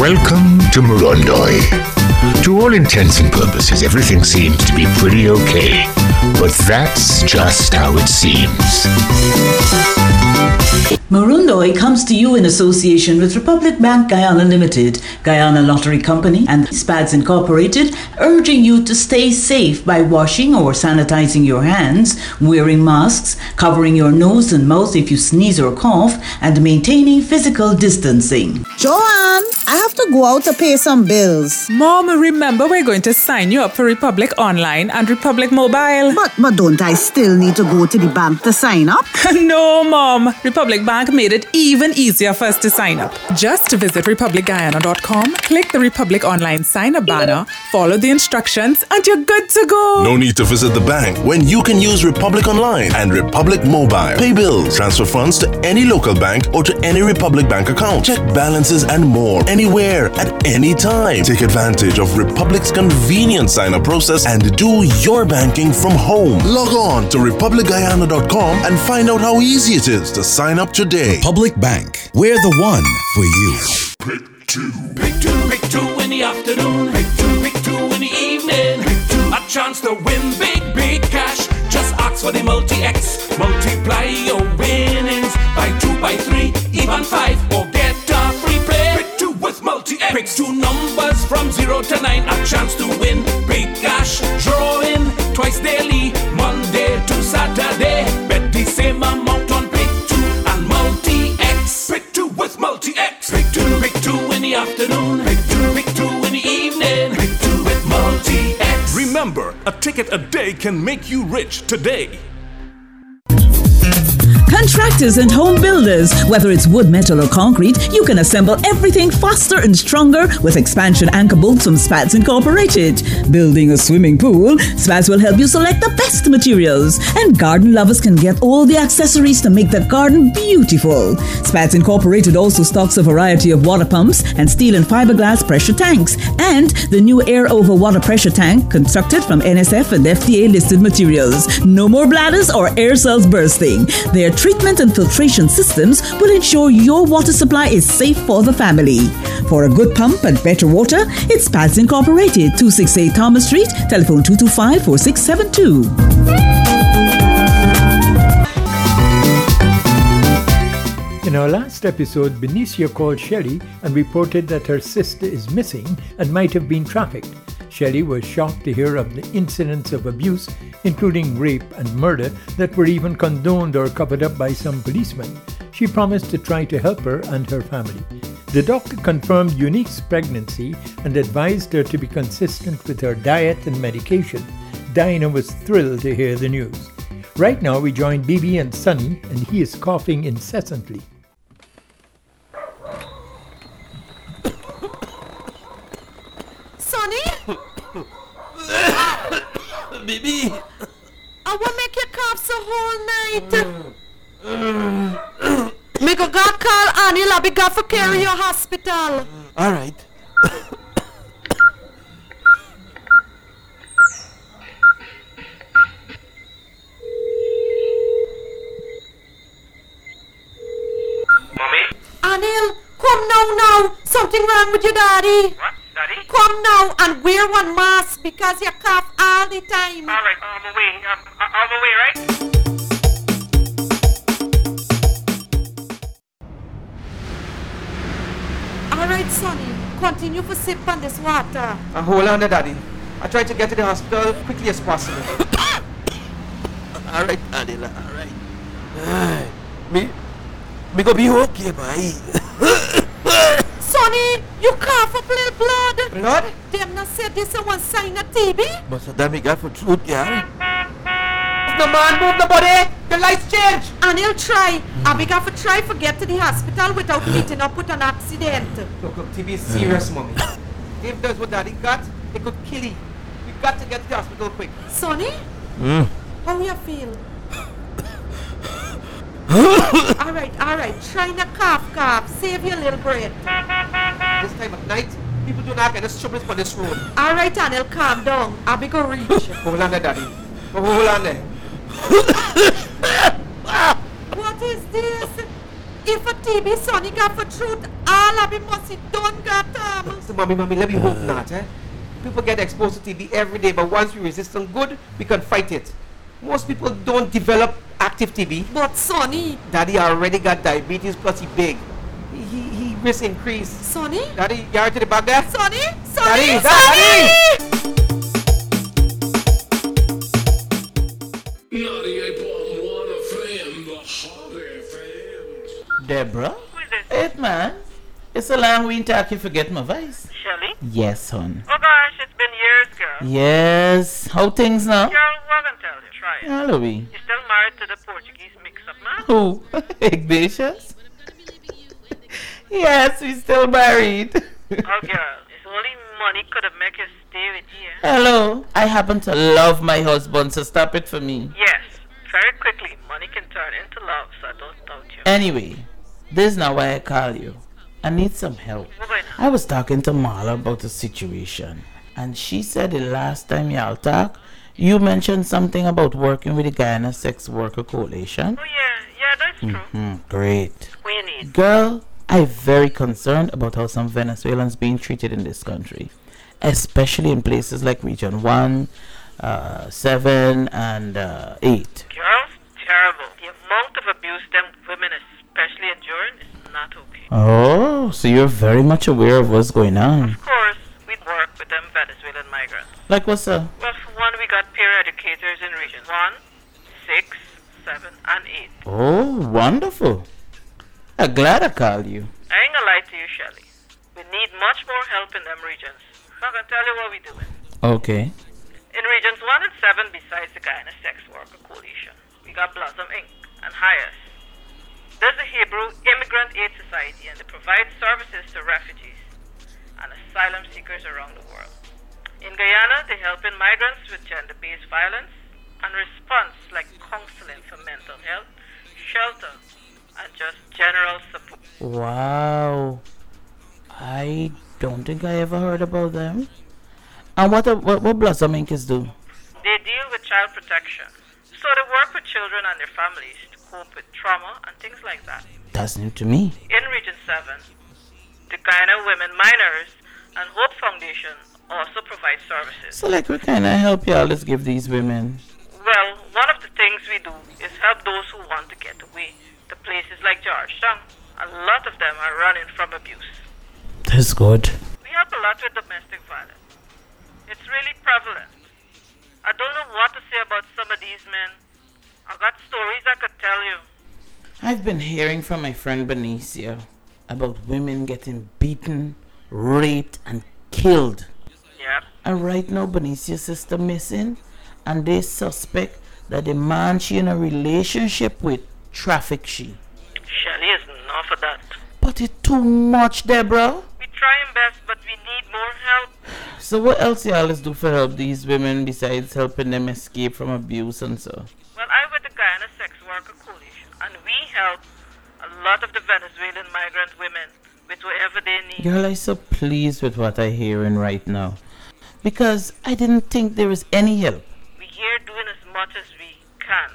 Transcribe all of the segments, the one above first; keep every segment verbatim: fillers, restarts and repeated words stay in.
Welcome to Morondoi. To all intents and purposes, everything seems to be pretty okay. But that's just how it seems. Morondoi comes to you in association with Republic Bank Guyana Limited, Guyana Lottery Company, and SPADS Incorporated, urging you to stay safe by washing or sanitizing your hands, wearing masks, covering your nose and mouth if you sneeze or cough, and maintaining physical distancing. Joanne, I have to go out to pay some bills. Mom, remember we're going to sign you up for Republic Online and Republic Mobile. But, but don't I still need to go to the bank to sign up? No, Mom. Republic Bank made it even easier for us to sign up. Just visit republic guyana dot com, click the Republic Online sign up banner, follow the instructions, and you're good to go. No need to visit the bank when you can use Republic Online and Republic Mobile. Pay bills, transfer funds to any local bank or to any Republic Bank account. Check balances and more anywhere at any time. Take advantage of Republic's convenient sign-up process and do your banking from home. Log on to republic guyana dot com and find out how easy it is to sign up today. Public Bank, we're the one for you. Pick two. Pick two, pick two in the afternoon. Pick two, pick two in the evening. Pick two. A chance to win big, big cash. Just ask for the Multi-X. Multiply your winnings by two, by three, even five. Or get a free play. Pick two with Multi-X. Pick two numbers from zero to nine. A chance to win big cash. Drawing twice daily, Monday to Saturday. Bet the same amount on Pick two and Multi-X. Pick two with Multi-X. Pick two, pick two in the afternoon. Pick two, pick two in the evening. Pick two with Multi-X. Remember, a ticket a day can make you rich today. Contractors and home builders, whether it's wood, metal, or concrete, you can assemble everything faster and stronger with expansion anchor bolts from SPADS Incorporated. Building a swimming pool, SPADS will help you select the best materials, and garden lovers can get all the accessories to make the garden beautiful. SPADS Incorporated also stocks a variety of water pumps and steel and fiberglass pressure tanks, and the new air over water pressure tank constructed from N S F and F D A listed materials. No more bladders or air cells bursting. Their treatment and filtration systems will ensure your water supply is safe for the family. For a good pump and better water, it's SPADS Incorporated, two sixty-eight Thomas Street, telephone two two five, four six seven two. In our last episode, Benicia called Shelley and reported that her sister is missing and might have been trafficked. Shelley was shocked to hear of the incidents of abuse, including rape and murder, that were even condoned or covered up by some policemen. She promised to try to help her and her family. The doctor confirmed Unique's pregnancy and advised her to be consistent with her diet and medication. Dinah was thrilled to hear the news. Right now we join Bibi and Sunny, and he is coughing incessantly. Sonny? Bibi! I will make you cough so whole night. Me go go call Annie Lobby go for carry your hospital. All right. Mommy? Anil, come now now. Something wrong with your daddy. What? Daddy? Come now and wear one mask because you cough all the time. All right, I'm away. I'm, I'm away, right? All right, Sonny. Continue to sip on this water. Uh, hold on there, Daddy. I try to get to the hospital quickly as possible. All right, Adela. All right. Uh, me, me go be okay, boy. Sonny, you cough up little blood. Blood? Them not said this is one sign of T B. Must have done me got for truth, yeah. Move the man, move the body. The lights change. And he'll try. I be got to try to get to the hospital without meeting up with an accident. Look, look, T B is serious, mommy. If that's what Daddy got, it could kill you. We got to get to the hospital quick. Sonny? Mm. How you feel? Alright, alright. Try not cough, cough. Save your little breath. This time of night, people do not get us troubles for this road. Alright, Anil, calm down. I'll be go reach. Hold on there, Daddy. Oh, hold on there. What is this? if a T B Sonny got for truth, all of it must be done, got them. So, mommy, mommy, let me hope not, eh? People get exposed to T B every day, but once we resist them good, we can fight it. Most people don't develop active T B. But Sonny, Daddy already got diabetes, plus he big. He, he, he risk increase. Sonny? Daddy, you alright to the back there? Sonny? Sonny? Daddy, Sonny! Daddy! Deborah? Who is this? It, man. It's a long way talk you forget my voice. Shelley? Yes, hon. Oh gosh, it's been years, girl. Yes. How things now? Girl, what can tell you? Try it. Hello, we. You still married to the Portuguese mix-up man? Who? Ignatius? Yes, we still married. Oh girl, it's only money could have made you stay with you. Hello. I happen to love my husband, so stop it for me. Yes, very quickly, money can turn into love, so I don't doubt you. Anyway, this is not why I call you. I need some help. I was talking to Marla about the situation, and she said the last time y'all talked, you mentioned something about working with the Guyana Sex Worker Coalition. Oh yeah, yeah, that's true. Mm-hmm. Great. What you need? Girl, I'm very concerned about how some Venezuelans being treated in this country, especially in places like Region one, uh, seven, and uh, eight. Girls, terrible. The amount of abuse them women especially enduring is not okay. Oh, so you're very much aware of what's going on. Of course, we work with them Venezuelan migrants. Like what's up? Well, for one, we got peer educators in Region one, six, seven, and eight. Oh, wonderful. I'm glad I called you. I ain't gonna lie to you, Shelley. We need much more help in them regions. So I'm gonna tell you what we're doing. Okay. In Regions one and seven, besides the Guyana Sex Worker Coalition, we got Blossom Incorporated and Hias. There's the Hebrew Immigrant Aid Society, and they provide services to refugees and asylum seekers around the world. In Guyana, they help in migrants with gender-based violence and response like counseling for mental health, shelter, and just general support. Wow. I don't think I ever heard about them. And what what, what Blossom Incorporated do? They deal with child protection. So they work with children and their families to cope with trauma and things like that. That's new to me. In Region seven, the Guyana Women Minors and Hope Foundation also provide services. So like what kind of help y'all let's give these women? Well, one of the things we do is help those who want to get away to places like Georgetown. A lot of them are running from abuse. That's good. We help a lot with domestic violence. It's really prevalent. I don't know what to say about some of these men. I've got stories I could tell you. I've been hearing from my friend Benicia about women getting beaten, raped, and killed. Yep. And right now Benicia's sister missing, and they suspect that the man she in a relationship with traffic she. Shelley is enough for that. But it's too much, Deborah. We're trying best, but we need more help. So what else y'all let's do for help these women besides helping them escape from abuse and so? Well, I'm with the Guyana Sex Worker Coalition, and we help a lot of the Venezuelan migrant women with whatever they need. Girl, I'm so pleased with what I'm hearing right now, because I didn't think there was any help. We're here doing as much as we can.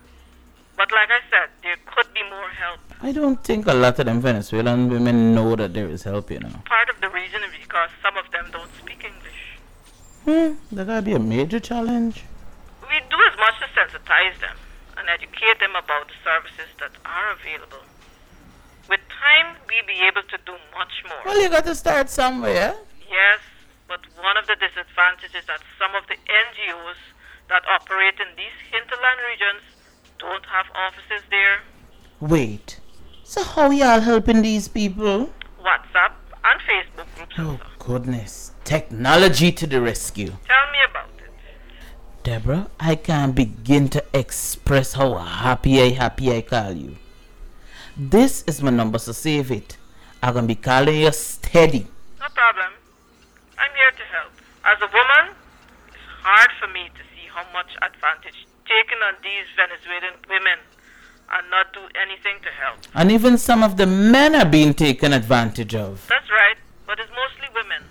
But like I said, there could be more help. I don't think a lot of them Venezuelan women know that there is help, you know. Part of the reason is because some of them don't speak English. Hmm, that gotta be a major challenge. We do as much to sensitize them and educate them about the services that are available. With time, we'll be able to do much more. Well, you got to start somewhere. Yes, but one of the disadvantages is that some of the N G Os that operate in these hinterland regions don't have offices there. Wait, so how y'all helping these people? WhatsApp and Facebook groups. Oh, also. goodness. Technology to the rescue. Tell me about it. Deborah, I can't begin to express how happy I happy I call you. This is my number, so save it. I'm gonna be calling you steady. No problem. I'm here to help. As a woman, it's hard for me to see how much advantage taken on these Venezuelan women and not do anything to help. And even some of the men are being taken advantage of. That's right, but it's mostly women.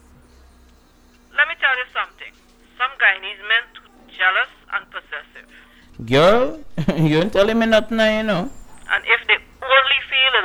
Let me tell you something. Some Guyanese men too jealous and possessive. Girl, you ain't telling me nothing now, you know. And if they only feel a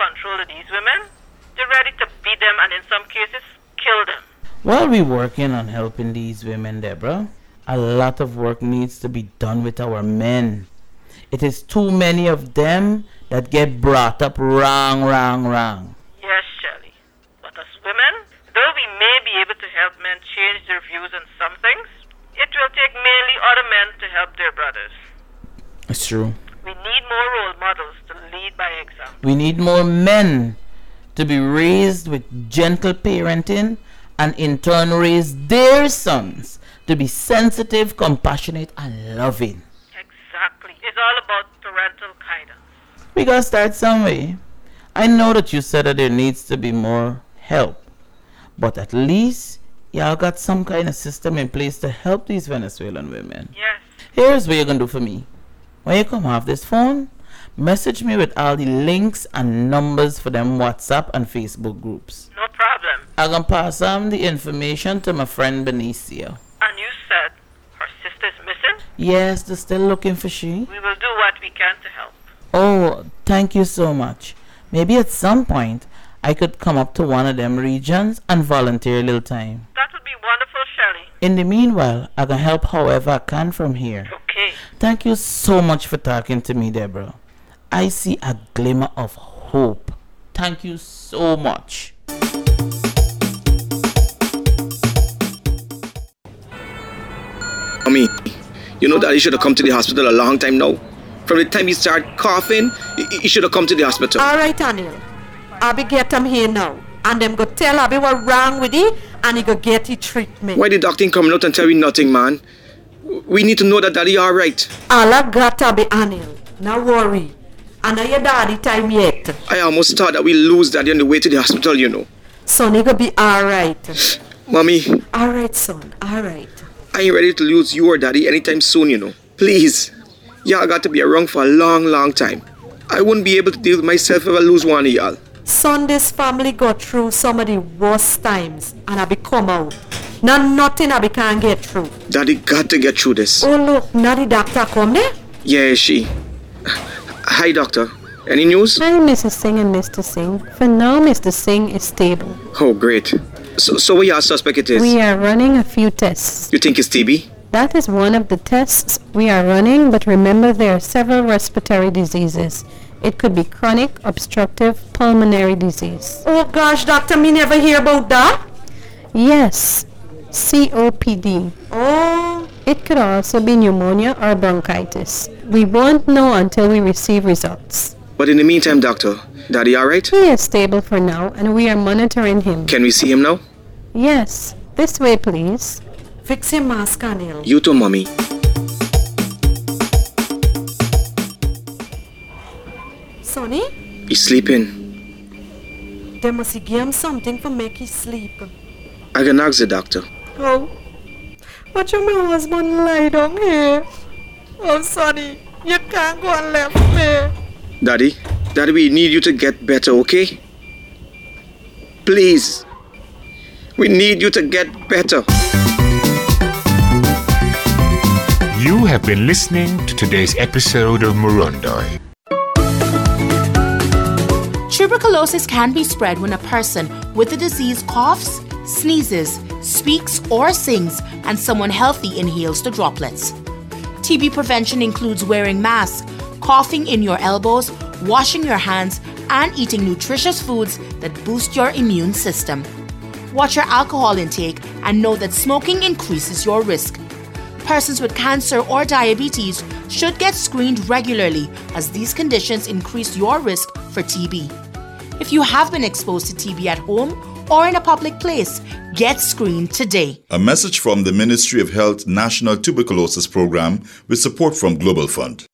control of these women, they're ready to beat them and in some cases, kill them. While we're working on helping these women, Deborah, a lot of work needs to be done with our men. It is too many of them that get brought up wrong, wrong, wrong. Yes, Shelley. But as women, though we may be able to help men change their views on some things, it will take mainly other men to help their brothers. It's true. We need more role models to lead by example. We need more men to be raised with gentle parenting and in turn raise their sons to be sensitive, compassionate, and loving. Exactly. It's all about parental guidance. We gotta start somewhere. I know that you said that there needs to be more help, but at least y'all got some kind of system in place to help these Venezuelan women. Yes. Here's what you're gonna do for me. When you come off this phone, message me with all the links and numbers for them WhatsApp and Facebook groups. No problem. I'm gonna pass on the information to my friend Benicio. And you said her sister's missing? Yes, they're still looking for she. We will do what we can to help. Oh, thank you so much. Maybe at some point I could come up to one of them regions and volunteer a little time. That would be wonderful, Shelley. In the meanwhile, I can help however I can from here. Okay. Thank you so much for talking to me, Deborah. I see a glimmer of hope. Thank you so much. I mean, you know that he should have come to the hospital a long time now. From the time he started coughing, he, he should have come to the hospital. All right, Anil. Abby get him here now. And them go tell Abby what wrong with it, and he go get his treatment. Why the doctor ain't coming out and tell me nothing, man? We need to know that daddy all right. All I got Abby, Anil. Now worry. And now your daddy time yet. I almost thought that we lose daddy on the way to the hospital, you know. Son, he go be all right. Mommy. All right, son. All right. I ain't ready to lose you or daddy anytime soon, you know. Please. Y'all got to be around for a long, long time. I wouldn't be able to deal with myself if I lose one of y'all. Son, this family go through some of the worst times, and I be come out. Now nothing I be can't get through. Daddy got to get through this. Oh look, now the doctor come there? Yeah, she. Hi, doctor. Any news? Hi, Missus Singh and Mister Singh. For now, Mister Singh is stable. Oh, great. So, so what y'all suspect it is? We are running a few tests. You think it's T B? That is one of the tests we are running, but remember there are several respiratory diseases. It could be chronic obstructive pulmonary disease. Oh gosh, doctor, me never hear about that. Yes, C O P D. Oh. It could also be pneumonia or bronchitis. We won't know until we receive results. But in the meantime, doctor, daddy all right? He is stable for now, and we are monitoring him. Can we see him now? Yes. This way, please. Fix your mask, Anil. You too, mommy. Sonny? He's sleeping. They must give him something for make him sleep. I can ask the doctor. Oh. But your my husband lie down here. Oh, Sonny, you can't go and left me. Daddy, Daddy, we need you to get better, okay? Please. We need you to get better. You have been listening to today's episode of Murundoy. Tuberculosis can be spread when a person with the disease coughs, sneezes, speaks or sings, and someone healthy inhales the droplets. T B prevention includes wearing masks, coughing in your elbows, washing your hands, and eating nutritious foods that boost your immune system. Watch your alcohol intake and know that smoking increases your risk. Persons with cancer or diabetes should get screened regularly, as these conditions increase your risk for T B. If you have been exposed to T B at home or in a public place, get screened today. A message from the Ministry of Health National Tuberculosis Program with support from Global Fund.